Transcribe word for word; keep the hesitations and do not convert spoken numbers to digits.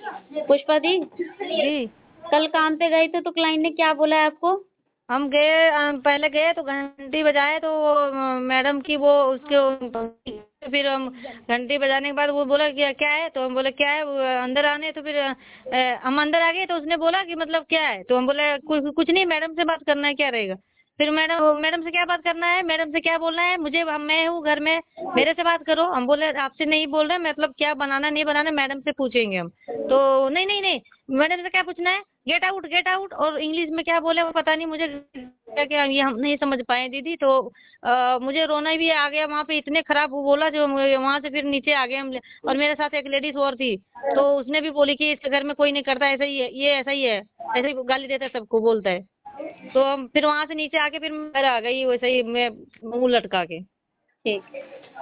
पुष्पा दी, जी। कल काम पे गए थे तो क्लाइंट ने क्या बोला है आपको? हम गए अ, पहले गए तो घंटी बजाए तो वो अ, मैडम की वो उसके फिर हम घंटी बजाने के बाद वो बोला कि क्या है, तो हम बोले क्या है, वो अंदर आने, तो फिर अ, हम अंदर आ गए तो उसने बोला कि मतलब क्या है, तो हम बोले कुछ कुछ नहीं, मैडम से बात करना है, क्या रहेगा। फिर मैडम मैडम से क्या बात करना है, मैडम से क्या बोलना है, मुझे हम मैं हूँ घर में, मेरे से बात करो। हम बोले आपसे नहीं बोल रहे, मतलब क्या बनाना नहीं बनाना मैडम से पूछेंगे हम। तो नहीं नहीं नहीं, मैडम से क्या पूछना है, गेट आउट गेट आउट, और इंग्लिश में क्या बोले वो पता नहीं मुझे, क्या क्या ये हम नहीं समझ पाए दीदी। तो आ, मुझे रोना भी आ गया, वहाँ पे इतने खराब वो बोला जो वहाँ से फिर नीचे आ गए हम। और मेरे साथ एक लेडीज और थी, तो उसने भी बोली कि इसके घर में कोई नहीं करता, ऐसा ही है, ये ऐसा ही है, ऐसे ही गाली देता है, सबको बोलता है। तो हम फिर वहां से नीचे आके फिर मैं घर आ गई वैसे ही, मैं मुंह लटका के। ठीक।